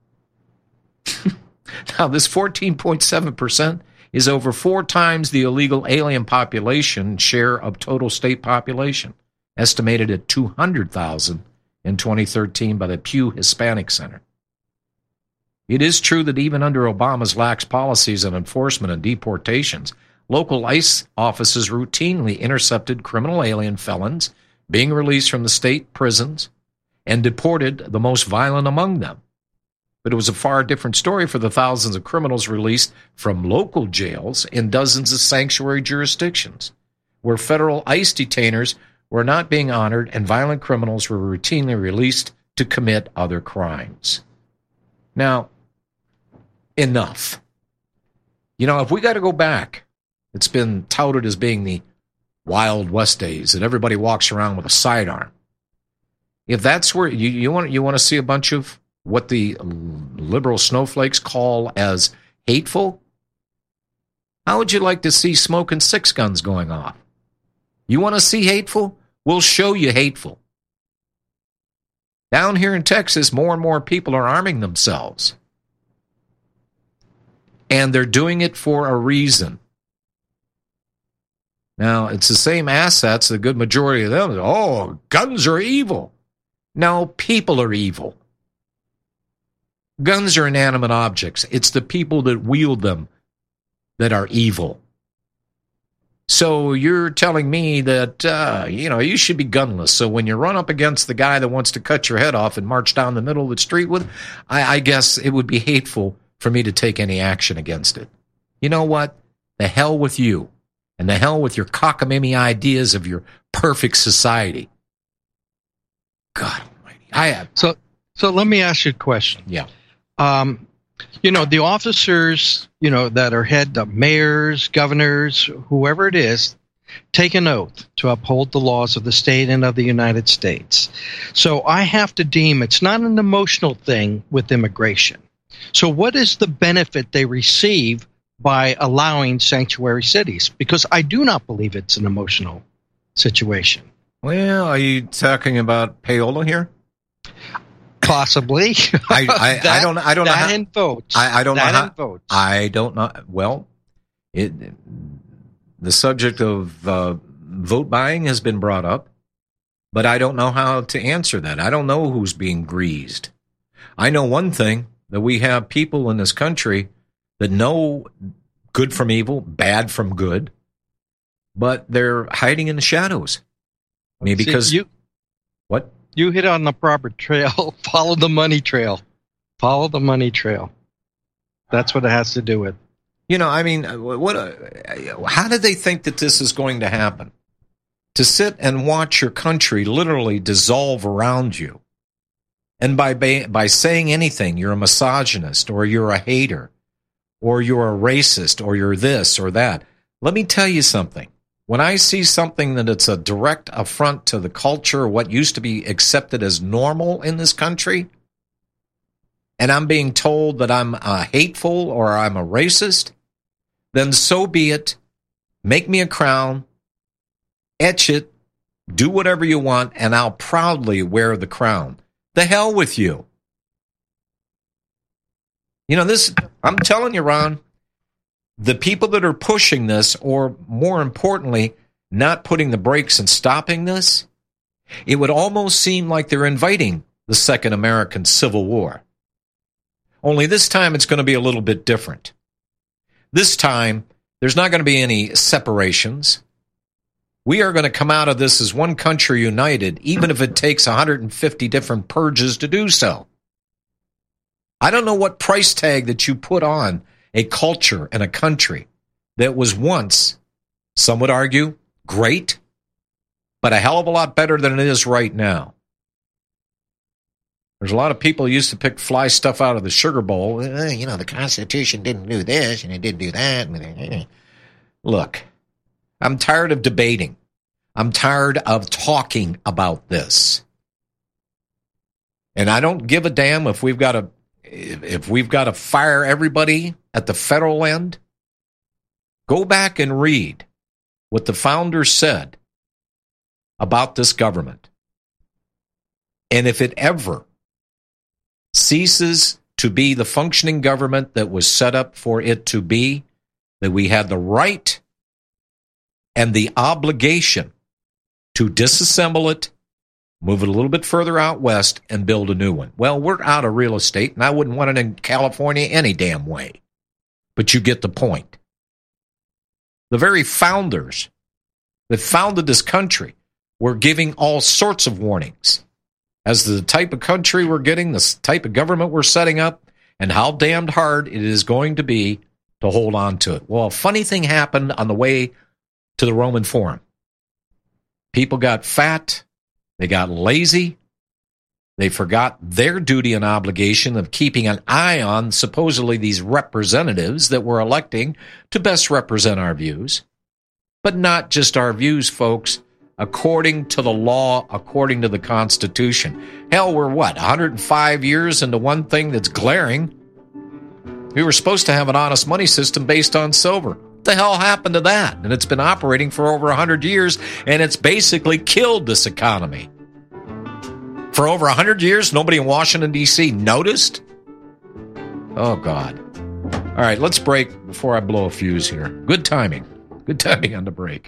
Now, this 14.7% is over 4 times the illegal alien population share of total state population, estimated at 200,000 in 2013 by the Pew Hispanic Center. It is true that even under Obama's lax policies on enforcement and deportations, local ICE offices routinely intercepted criminal alien felons being released from the state prisons and deported the most violent among them. But it was a far different story for the thousands of criminals released from local jails in dozens of sanctuary jurisdictions, where federal ICE detainers were not being honored and violent criminals were routinely released to commit other crimes. Now, enough. You know, if we got to go back, it's been touted as being the Wild West days that everybody walks around with a sidearm. If that's where you want to see a bunch of what the liberal snowflakes call as hateful, how would you like to see smoking six guns going off? You want to see hateful? We'll show you hateful. Down here in Texas, more and more people are arming themselves. And they're doing it for a reason. Now, it's the same assets, the good majority of them. Oh, guns are evil. No, people are evil. Guns are inanimate objects. It's the people that wield them that are evil. So you're telling me that, you should be gunless. So when you run up against the guy that wants to cut your head off and march down the middle of the street with, I guess it would be hateful for me to take any action against it. You know what? The hell with you. And the hell with your cockamamie ideas of your perfect society. God almighty. So let me ask you a question. Yeah. The officers, that are head of mayors, governors, whoever it is, take an oath to uphold the laws of the state and of the United States. So I have to deem it's not an emotional thing with immigration. So what is the benefit they receive by allowing sanctuary cities? Because I do not believe it's an emotional situation. Well, are you talking about payola here? Possibly. I don't know. That and votes. I don't know. Votes. I don't know. Well, the subject of vote buying has been brought up, but I don't know how to answer that. I don't know who's being greased. I know one thing, that we have people in this country that know good from evil, bad from good, but they're hiding in the shadows. I mean, because what? You hit on the proper trail. Follow the money trail. Follow the money trail. That's what it has to do with. How did they think that this is going to happen? To sit and watch your country literally dissolve around you. And by saying anything, you're a misogynist, or you're a hater, or you're a racist, or you're this or that. Let me tell you something. When I see something that it's a direct affront to the culture, what used to be accepted as normal in this country, and I'm being told that I'm hateful or I'm a racist, then so be it. Make me a crown, etch it, do whatever you want, and I'll proudly wear the crown. The hell with you. I'm telling you, Ron, the people that are pushing this, or more importantly, not putting the brakes and stopping this, it would almost seem like they're inviting the Second American Civil War. Only this time it's going to be a little bit different. This time, there's not going to be any separations. We are going to come out of this as one country united, even if it takes 150 different purges to do so. I don't know what price tag that you put on a culture and a country that was once, some would argue, great, but a hell of a lot better than it is right now. There's a lot of people who used to pick fly stuff out of the sugar bowl. The Constitution didn't do this and it didn't do that. Look, I'm tired of debating. I'm tired of talking about this. And I don't give a damn if we've got to fire everybody at the federal end. Go back and read what the founders said about this government. And if it ever ceases to be the functioning government that was set up for it to be, that we had the right and the obligation to disassemble it move it a little bit further out west, and build a new one. Well, we're out of real estate, and I wouldn't want it in California any damn way. But you get the point. The very founders that founded this country were giving all sorts of warnings as to the type of country we're getting, the type of government we're setting up, and how damned hard it is going to be to hold on to it. Well, a funny thing happened on the way to the Roman Forum. People got fat. They got lazy. They forgot their duty and obligation of keeping an eye on supposedly these representatives that we're electing to best represent our views. But not just our views, folks. According to the law, according to the Constitution. Hell, we're 105 years into one thing that's glaring. We were supposed to have an honest money system based on silver. What the hell happened to that? And it's been operating for over 100 years, and it's basically killed this economy. For over 100 years, nobody in Washington, D.C. noticed? Oh, God. All right, let's break before I blow a fuse here. Good timing. Good timing on the break.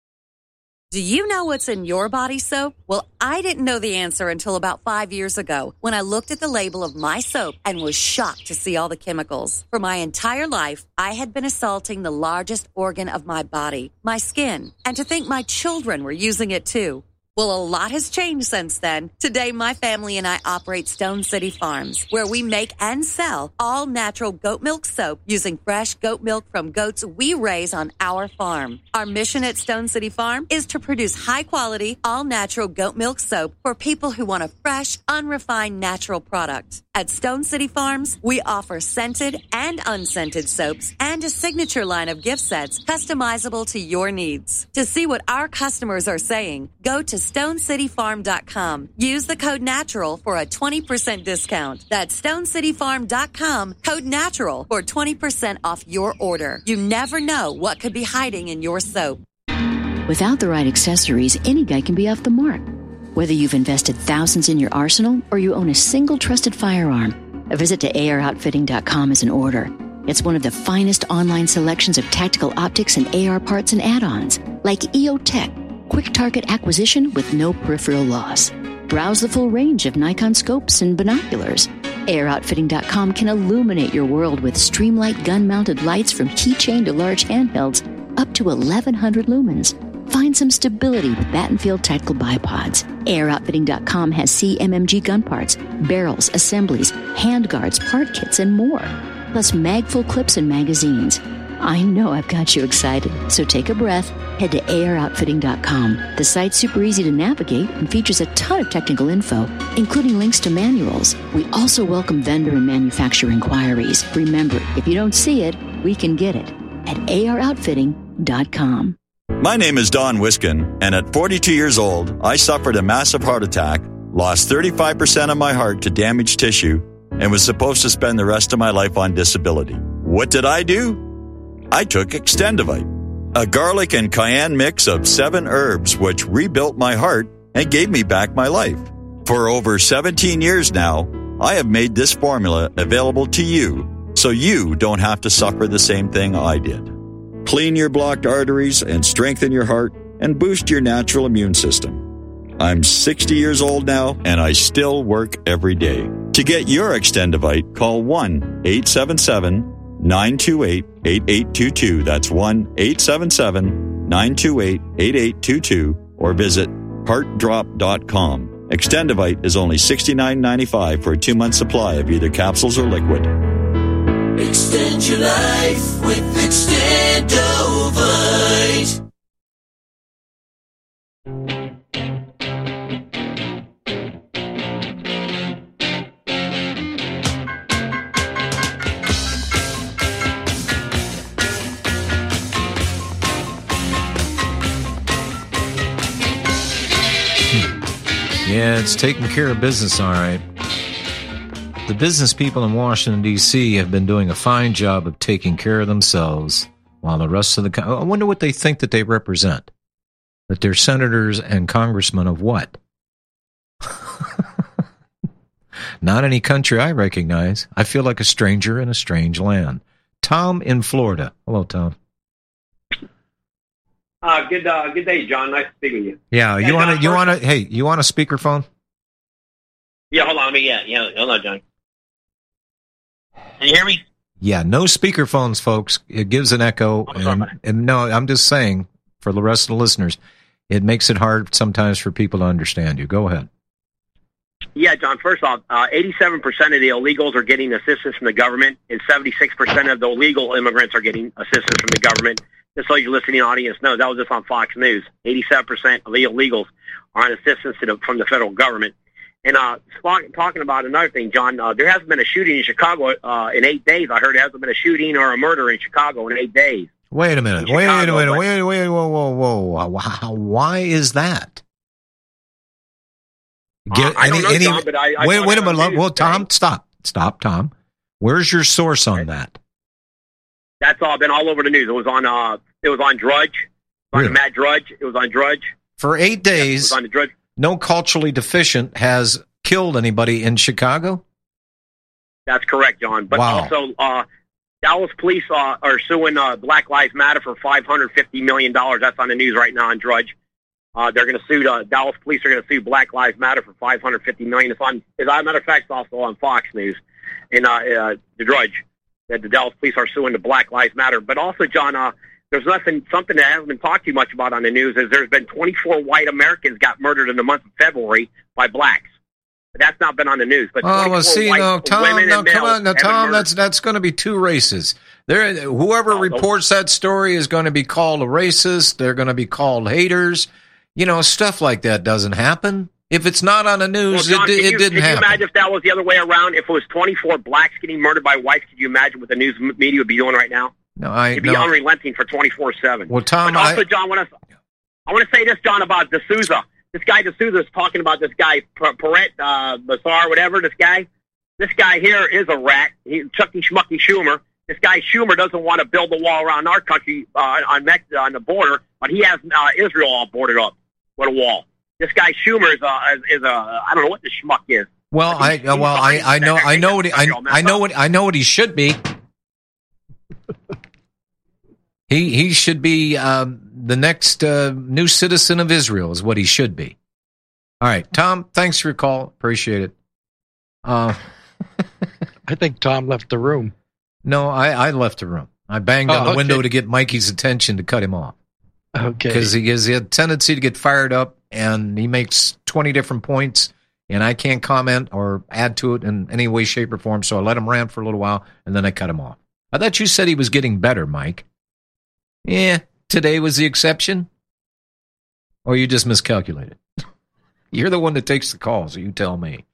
Do you know what's in your body soap? Well, I didn't know the answer until about 5 years ago when I looked at the label of my soap and was shocked to see all the chemicals. For my entire life, I had been assaulting the largest organ of my body, my skin, and to think my children were using it too. Well, a lot has changed since then. Today, my family and I operate Stone City Farms, where we make and sell all natural goat milk soap using fresh goat milk from goats we raise on our farm. Our mission at Stone City Farm is to produce high-quality, all-natural goat milk soap for people who want a fresh, unrefined, natural product. At Stone City Farms, we offer scented and unscented soaps and a signature line of gift sets customizable to your needs. To see what our customers are saying, go to StoneCityFarm.com. Use the code NATURAL for a 20% discount. That's StoneCityFarm.com, code NATURAL for 20% off your order. You never know what could be hiding in your soap. Without the right accessories, any guy can be off the mark. Whether you've invested thousands in your arsenal or you own a single trusted firearm, a visit to AROutfitting.com is in order. It's one of the finest online selections of tactical optics and AR parts and add-ons, like EOTech, quick target acquisition with no peripheral loss. Browse the full range of Nikon scopes and binoculars. AROutfitting.com can illuminate your world with Streamlight gun-mounted lights from keychain to large handhelds up to 1,100 lumens. Find some stability with Battenfield Tactical Bipods. AirOutfitting.com has CMMG gun parts, barrels, assemblies, handguards, part kits, and more. Plus magful clips and magazines. I know I've got you excited, so take a breath. Head to AirOutfitting.com. The site's super easy to navigate and features a ton of technical info, including links to manuals. We also welcome vendor and manufacturer inquiries. Remember, if you don't see it, we can get it at AirOutfitting.com. My name is Don Wiskin, and at 42 years old, I suffered a massive heart attack, lost 35% of my heart to damaged tissue, and was supposed to spend the rest of my life on disability. What did I do? I took Extendivite, a garlic and cayenne mix of 7 herbs which rebuilt my heart and gave me back my life. For over 17 years now, I have made this formula available to you so you don't have to suffer the same thing I did. Clean your blocked arteries and strengthen your heart and boost your natural immune system. I'm 60 years old now, and I still work every day. To get your Extendivite, call 1-877-928-8822. That's 1-877-928-8822, or visit heartdrop.com. Extendivite is only $69.95 for a 2-month supply of either capsules or liquid. Extend your life with Extendovite. Yeah, it's taking care of business, all right. The business people in Washington, D.C. have been doing a fine job of taking care of themselves while the rest of the country... I wonder what they think that they represent. That they're senators and congressmen of what? Not any country I recognize. I feel like a stranger in a strange land. Tom in Florida. Hello, Tom. Good day, John. Nice to speak with you. Yeah, you want to speakerphone? Yeah, hold on. Hold on, John. Can you hear me? Yeah, no speakerphones, folks. It gives an echo. And no, I'm just saying, for the rest of the listeners, it makes it hard sometimes for people to understand you. Go ahead. Yeah, John, first off, 87% of the illegals are getting assistance from the government, and 76% of the legal immigrants are getting assistance from the government. Just so your listening audience knows, that was just on Fox News. 87% of the illegals are on assistance from the federal government. And talking about another thing, John, there hasn't been a shooting in Chicago in 8 days. I heard there hasn't been a shooting or a murder in Chicago in 8 days. Wait a minute. Wait, whoa. Why is that? I don't know, John, but I wait a minute. Well, Tom, stop, Tom. Where's your source on that? That's been all over the news. It was on Drudge, on Matt Drudge. It was on Drudge for 8 days. It was on the Drudge. No culturally deficient has killed anybody in Chicago? That's correct, John. But also, Dallas police are suing Black Lives Matter for $550 million. That's on the news right now on Drudge. They're going to sue, Dallas police are going to sue Black Lives Matter for $550 million. It's on, as a matter of fact, it's also on Fox News and the Drudge, that the Dallas police are suing the Black Lives Matter. But also, John, there's something that hasn't been talked too much about on the news is there's been 24 white Americans got murdered in the month of February by blacks. But that's not been on the news. But Tom, that's going to be two races. Whoever reports that story is going to be called a racist. They're going to be called haters. Stuff like that doesn't happen. If it's not on the news, John, it didn't happen. Could you imagine if that was the other way around? If it was 24 blacks getting murdered by whites, could you imagine what the news media would be doing right now? No, It'd be unrelenting for 24/7. Well, Tom, but also, John, I want to say this, John, about D'Souza. This guy D'Souza is talking about this guy Perret Bassar, whatever. This guy here is a rat. Chucky Schmucky Schumer. This guy Schumer doesn't want to build a wall around our country on the border, but he has Israel all boarded up with a wall. This guy Schumer is I don't know what the schmuck is. Well, I know what he should be. He should be the next new citizen of Israel is what he should be. All right, Tom, thanks for your call. Appreciate it. I think Tom left the room. No, I left the room. I banged on the window to get Mikey's attention to cut him off. Okay. Because he has a tendency to get fired up, and he makes 20 different points, and I can't comment or add to it in any way, shape, or form, so I let him rant for a little while, and then I cut him off. I thought you said he was getting better, Mike. Yeah, today was the exception? Or you just miscalculated? You're the one that takes the call, so you tell me.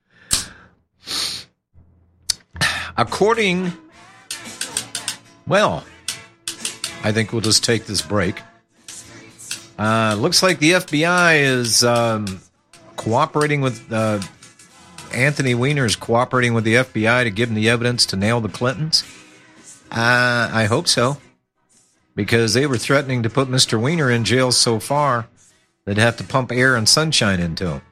I think we'll just take this break. Looks like the FBI is cooperating with Anthony Weiner is cooperating with the FBI to give him the evidence to nail the Clintons. I hope so, because they were threatening to put Mr. Weiner in jail so far they'd have to pump air and sunshine into him.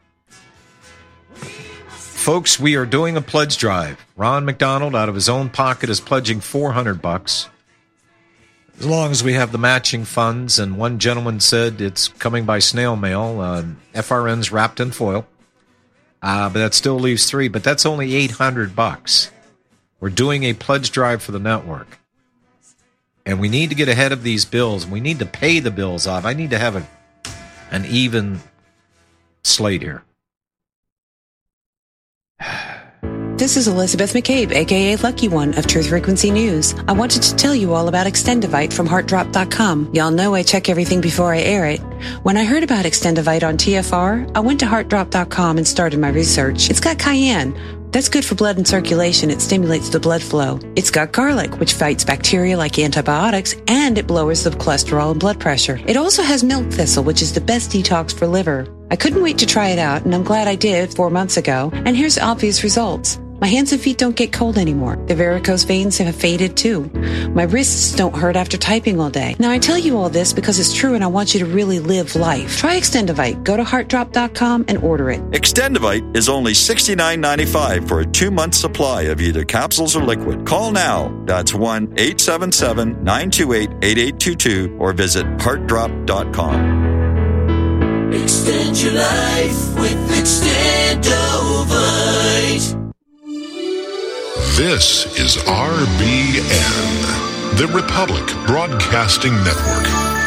Folks, we are doing a pledge drive. Ron McDonald, out of his own pocket, is pledging $400. As long as we have the matching funds, and one gentleman said it's coming by snail mail, FRN's wrapped in foil, but that still leaves $3, but that's only $800. We're doing a pledge drive for the network, and we need to get ahead of these bills. We need to pay the bills off. I need to have an even slate here. This is Elizabeth McCabe, a.k.a. Lucky One of Truth Frequency News. I wanted to tell you all about Extendivite from HeartDrop.com. Y'all know I check everything before I air it. When I heard about Extendivite on TFR, I went to HeartDrop.com and started my research. It's got cayenne. That's good for blood and circulation. It stimulates the blood flow. It's got garlic, which fights bacteria like antibiotics, and it lowers the cholesterol and blood pressure. It also has milk thistle, which is the best detox for liver. I couldn't wait to try it out, and I'm glad I did 4 months ago, and here's obvious results. My hands and feet don't get cold anymore. The varicose veins have faded too. My wrists don't hurt after typing all day. Now I tell you all this because it's true and I want you to really live life. Try Extendivite. Go to heartdrop.com and order it. Extendivite is only $69.95 for a 2-month supply of either capsules or liquid. Call now. That's 1-877-928-8822 or visit heartdrop.com. Extend your life with Extendovite. This is RBN, the Republic Broadcasting Network.